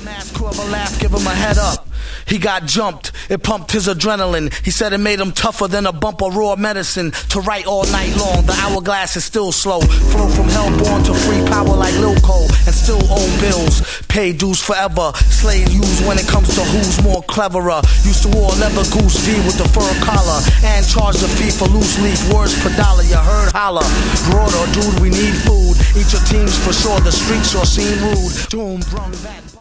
Mask, whoever laughed, give him a head up. He got jumped, it pumped his adrenaline. He said it made him tougher than a bump of raw medicine. To write all night long, the hourglass is still slow. Flow from hellborn to free power like Lil Cole. And still owe bills, pay dues forever. Slave used when it comes to who's more cleverer. Used to wear leather goose V with the fur collar. And charge the fee for loose leaf, words per dollar. You heard holler, broader dude, we need food. Eat your teams for sure, the streets sure seem rude. Doom brung that